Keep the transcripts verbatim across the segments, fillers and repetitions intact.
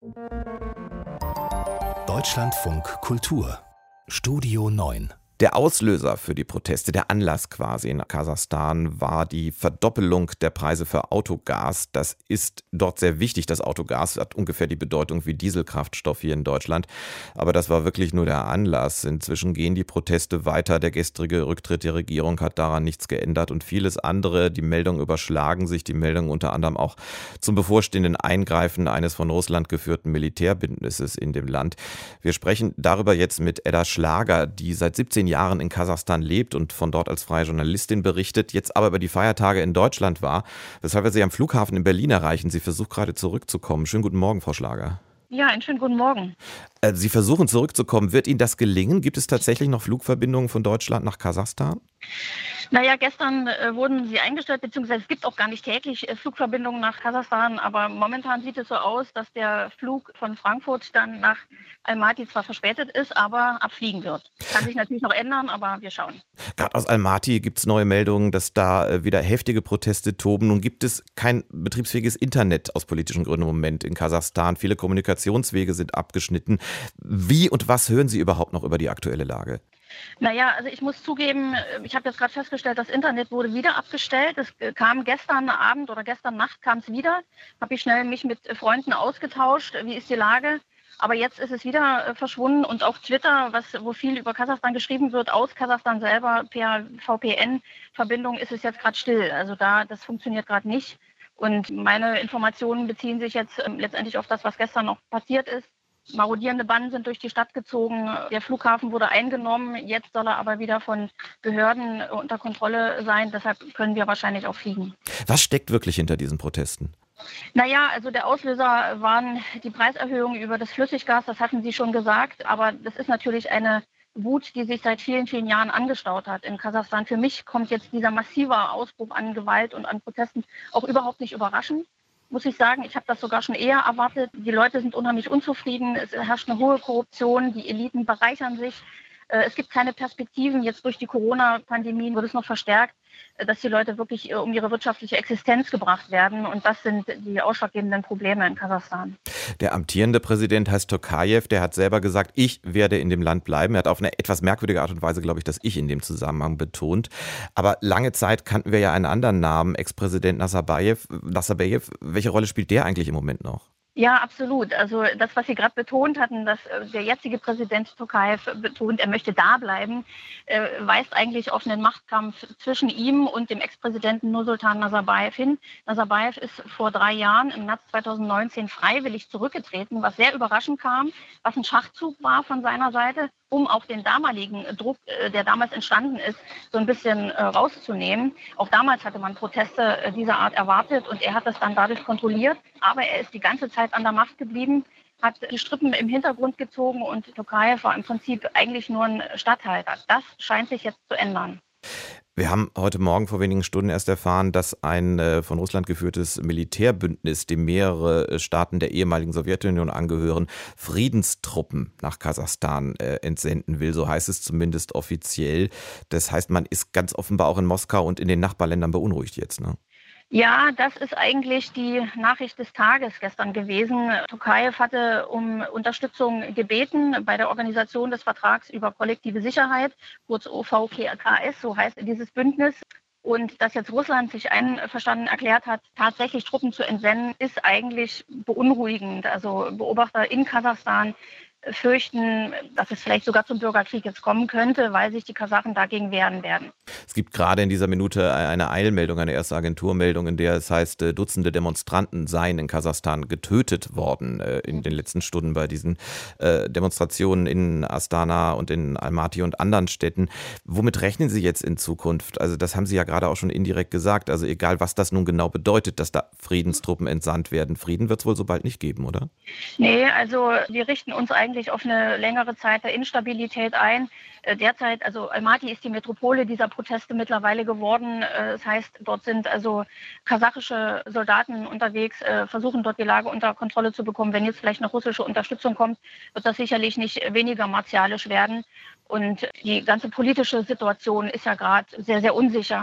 Deutschlandfunk Kultur Studio neun. Der Auslöser für die Proteste, der Anlass quasi in Kasachstan war die Verdoppelung der Preise für Autogas. Das ist dort sehr wichtig. Das Autogas hat ungefähr die Bedeutung wie Dieselkraftstoff hier in Deutschland. Aber das war wirklich nur der Anlass. Inzwischen gehen die Proteste weiter. Der gestrige Rücktritt der Regierung hat daran nichts geändert und vieles andere. Die Meldungen überschlagen sich. Die Meldungen unter anderem auch zum bevorstehenden Eingreifen eines von Russland geführten Militärbündnisses in dem Land. Wir sprechen darüber jetzt mit Edda Schlager, die seit siebzehn Jahren in Kasachstan lebt und von dort als freie Journalistin berichtet, jetzt aber über die Feiertage in Deutschland war, weshalb wir Sie am Flughafen in Berlin erreichen. Sie versucht gerade zurückzukommen. Schönen guten Morgen, Frau Schlager. Ja, einen schönen guten Morgen. Äh, Sie versuchen zurückzukommen. Wird Ihnen das gelingen? Gibt es tatsächlich noch Flugverbindungen von Deutschland nach Kasachstan? Naja, gestern äh, wurden sie eingestellt, beziehungsweise es gibt auch gar nicht täglich äh, Flugverbindungen nach Kasachstan, aber momentan sieht es so aus, dass der Flug von Frankfurt dann nach Almaty zwar verspätet ist, aber abfliegen wird. Kann sich natürlich noch ändern, aber wir schauen. Gerade aus Almaty gibt es neue Meldungen, dass da äh, wieder heftige Proteste toben. Nun gibt es kein betriebsfähiges Internet aus politischen Gründen im Moment in Kasachstan. Viele Kommunikationswege sind abgeschnitten. Wie und was hören Sie überhaupt noch über die aktuelle Lage? Naja, also ich muss zugeben, ich habe jetzt gerade festgestellt, das Internet wurde wieder abgestellt. Es kam gestern Abend oder gestern Nacht kam es wieder. Habe ich schnell mich mit Freunden ausgetauscht. Wie ist die Lage? Aber jetzt ist es wieder verschwunden und auch Twitter, was, wo viel über Kasachstan geschrieben wird, aus Kasachstan selber per V P N-Verbindung ist es jetzt gerade still. Also da, das funktioniert gerade nicht. Und meine Informationen beziehen sich jetzt äh, letztendlich auf das, was gestern noch passiert ist. Marodierende Banden sind durch die Stadt gezogen. Der Flughafen wurde eingenommen. Jetzt soll er aber wieder von Behörden unter Kontrolle sein. Deshalb können wir wahrscheinlich auch fliegen. Was steckt wirklich hinter diesen Protesten? Naja, also der Auslöser waren die Preiserhöhungen über das Flüssiggas. Das hatten Sie schon gesagt. Aber das ist natürlich eine Wut, die sich seit vielen, vielen Jahren angestaut hat in Kasachstan. Für mich kommt jetzt dieser massive Ausbruch an Gewalt und an Protesten auch überhaupt nicht überraschend. Muss ich sagen, ich habe das sogar schon eher erwartet. Die Leute sind unheimlich unzufrieden. Es herrscht eine hohe Korruption. Die Eliten bereichern sich. Es gibt keine Perspektiven. Jetzt durch die Corona-Pandemie wird es noch verstärkt, dass die Leute wirklich um ihre wirtschaftliche Existenz gebracht werden. Und das sind die ausschlaggebenden Probleme in Kasachstan. Der amtierende Präsident heißt Tokayev. Der hat selber gesagt, ich werde in dem Land bleiben. Er hat auf eine etwas merkwürdige Art und Weise, glaube ich, das Ich in dem Zusammenhang betont. Aber lange Zeit kannten wir ja einen anderen Namen, Ex-Präsident Nazarbayev. Nazarbayev, welche Rolle spielt der eigentlich im Moment noch? Ja, absolut. Also das, was Sie gerade betont hatten, dass der jetzige Präsident Tokayev betont, er möchte da bleiben, äh, weist eigentlich auf einen Machtkampf zwischen ihm und dem Ex-Präsidenten Nursultan Nazarbayev hin. Nazarbayev ist vor drei Jahren im März zweitausendneunzehn freiwillig zurückgetreten, was sehr überraschend kam, was ein Schachzug war von seiner Seite, um auch den damaligen Druck, der damals entstanden ist, so ein bisschen äh, rauszunehmen. Auch damals hatte man Proteste äh, dieser Art erwartet und er hat das dann dadurch kontrolliert. Aber er ist die ganze Zeit an der Macht geblieben, hat die Strippen im Hintergrund gezogen und Tokayev war im Prinzip eigentlich nur ein Statthalter. Das scheint sich jetzt zu ändern. Wir haben heute Morgen vor wenigen Stunden erst erfahren, dass ein äh, von Russland geführtes Militärbündnis, dem mehrere Staaten der ehemaligen Sowjetunion angehören, Friedenstruppen nach Kasachstan äh, entsenden will. So heißt es zumindest offiziell. Das heißt, man ist ganz offenbar auch in Moskau und in den Nachbarländern beunruhigt jetzt, ne? Ja, das ist eigentlich die Nachricht des Tages gestern gewesen. Tokayev hatte um Unterstützung gebeten bei der Organisation des Vertrags über kollektive Sicherheit, kurz O V K K S, so heißt dieses Bündnis. Und dass jetzt Russland sich einverstanden erklärt hat, tatsächlich Truppen zu entsenden, ist eigentlich beunruhigend. Also Beobachter in Kasachstan fürchten, dass es vielleicht sogar zum Bürgerkrieg jetzt kommen könnte, weil sich die Kasachen dagegen wehren werden. Es gibt gerade in dieser Minute eine Eilmeldung, eine erste Agenturmeldung, in der es heißt, Dutzende Demonstranten seien in Kasachstan getötet worden in den letzten Stunden bei diesen Demonstrationen in Astana und in Almaty und anderen Städten. Womit rechnen Sie jetzt in Zukunft? Also das haben Sie ja gerade auch schon indirekt gesagt. Also egal, was das nun genau bedeutet, dass da Friedenstruppen entsandt werden. Frieden wird es wohl so bald nicht geben, oder? Nee, also wir richten uns eigentlich auf eine längere Zeit der Instabilität ein. Derzeit, also Almaty ist die Metropole dieser Proteste mittlerweile geworden. Das heißt, dort sind also kasachische Soldaten unterwegs, versuchen dort die Lage unter Kontrolle zu bekommen. Wenn jetzt vielleicht noch russische Unterstützung kommt, wird das sicherlich nicht weniger martialisch werden. Und die ganze politische Situation ist ja gerade sehr, sehr unsicher.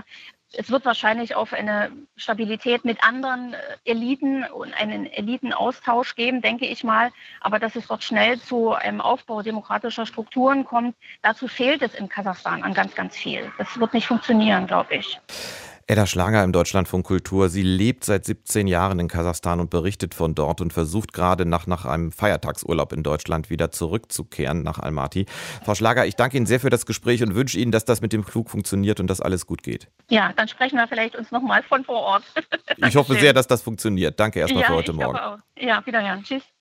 Es wird wahrscheinlich auf eine Stabilität mit anderen Eliten und einen Elitenaustausch geben, denke ich mal. Aber dass es dort schnell zu einem Aufbau demokratischer Strukturen kommt, dazu fehlt es in Kasachstan an ganz, ganz viel. Das wird nicht funktionieren, glaube ich. Edda Schlager im Deutschlandfunk Kultur. Sie lebt seit siebzehn Jahren in Kasachstan und berichtet von dort und versucht gerade nach, nach einem Feiertagsurlaub in Deutschland wieder zurückzukehren nach Almaty. Frau Schlager, ich danke Ihnen sehr für das Gespräch und wünsche Ihnen, dass das mit dem Flug funktioniert und dass alles gut geht. Ja, dann sprechen wir vielleicht uns nochmal von vor Ort. Ich hoffe sehr, dass das funktioniert. Danke erstmal ja, für heute ich Morgen. Auch. Ja, wiederhören. Tschüss.